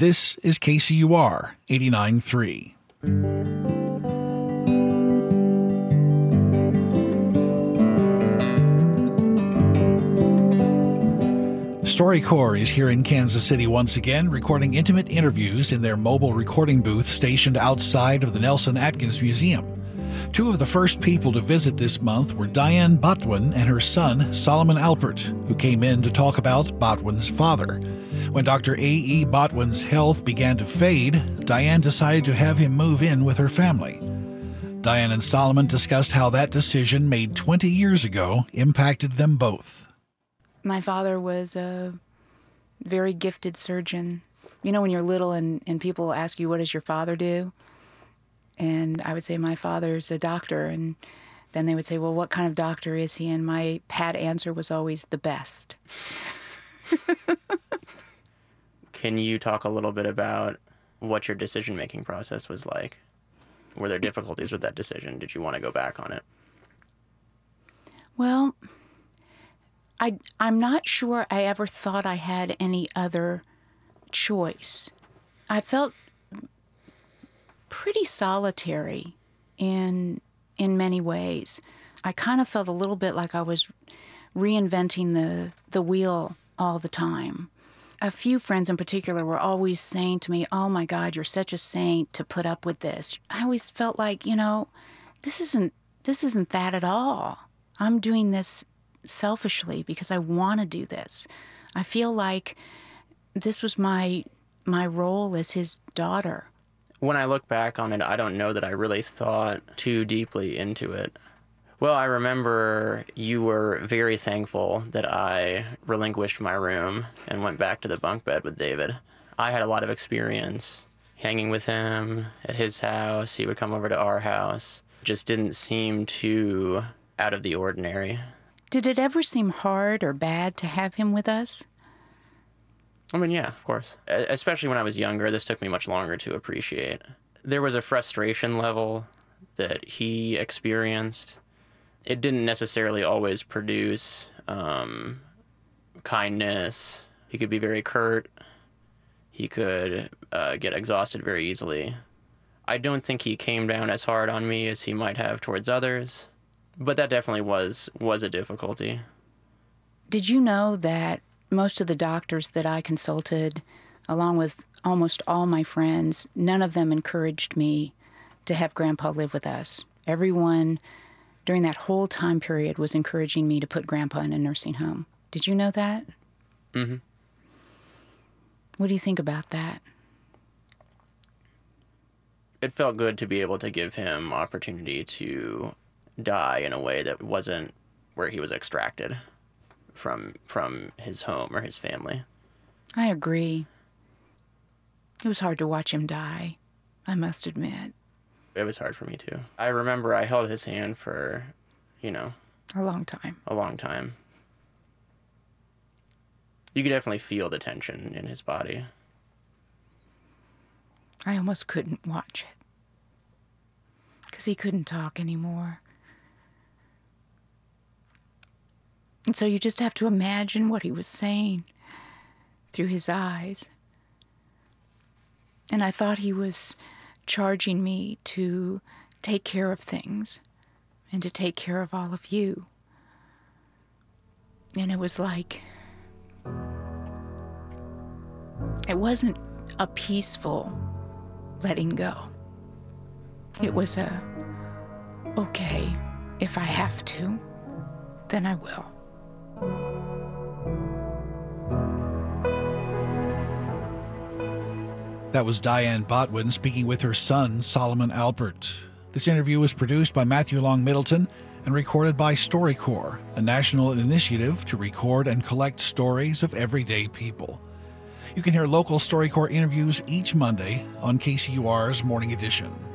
This is KCUR 89.3. StoryCorps is here in Kansas City once again, recording intimate interviews in their mobile recording booth stationed outside of the Nelson Atkins Museum. Two of the first people to visit this month were Diane Botwin and her son, Solomon Alpert, who came in to talk about Botwin's father. When Dr. A.E. Botwin's health began to fade, Diane decided to have him move in with her family. Diane and Solomon discussed how that decision made 20 years ago impacted them both. My father was a very gifted surgeon. You know, when you're little and people ask you, what does your father do? And I would say, my father's a doctor. And then they would say, well, what kind of doctor is he? And my pat answer was always the best. Can you talk a little bit about what your decision-making process was like? Were there difficulties with that decision? Did you want to go back on it? Well, I'm not sure I ever thought I had any other choice. I felt pretty solitary in many ways. I kind of felt a little bit like I was reinventing the wheel all the time. A few friends in particular were always saying to me, oh my God, you're such a saint to put up with this. I always felt like, this isn't that at all. I'm doing this selfishly because I want to do this. I feel like this was my role as his daughter. When I look back on it, I don't know that I really thought too deeply into it. Well, I remember you were very thankful that I relinquished my room and went back to the bunk bed with David. I had a lot of experience hanging with him at his house. He would come over to our house. Just didn't seem too out of the ordinary. Did it ever seem hard or bad to have him with us? I mean, yeah, of course. Especially when I was younger, this took me much longer to appreciate. There was a frustration level that he experienced. It didn't necessarily always produce kindness. He could be very curt. He could get exhausted very easily. I don't think he came down as hard on me as he might have towards others, but that definitely was a difficulty. Did you know that most of the doctors that I consulted, along with almost all my friends, none of them encouraged me to have Grandpa live with us? Everyone during that whole time period was encouraging me to put Grandpa in a nursing home. Did you know that? Mm-hmm. What do you think about that? It felt good to be able to give him opportunity to die in a way that wasn't where he was extracted from his home or his family. I agree. It was hard to watch him die, I must admit. It was hard for me, too. I remember I held his hand for, a long time. A long time. You could definitely feel the tension in his body. I almost couldn't watch it, because he couldn't talk anymore. And so you just have to imagine what he was saying through his eyes. And I thought he was charging me to take care of things and to take care of all of you. And it was like, it wasn't a peaceful letting go. It was okay, if I have to, then I will. That was Diane Botwin speaking with her son, Solomon Alpert. This interview was produced by Matthew Long Middleton and recorded by StoryCorps, a national initiative to record and collect stories of everyday people. You can hear local StoryCorps interviews each Monday on KCUR's Morning Edition.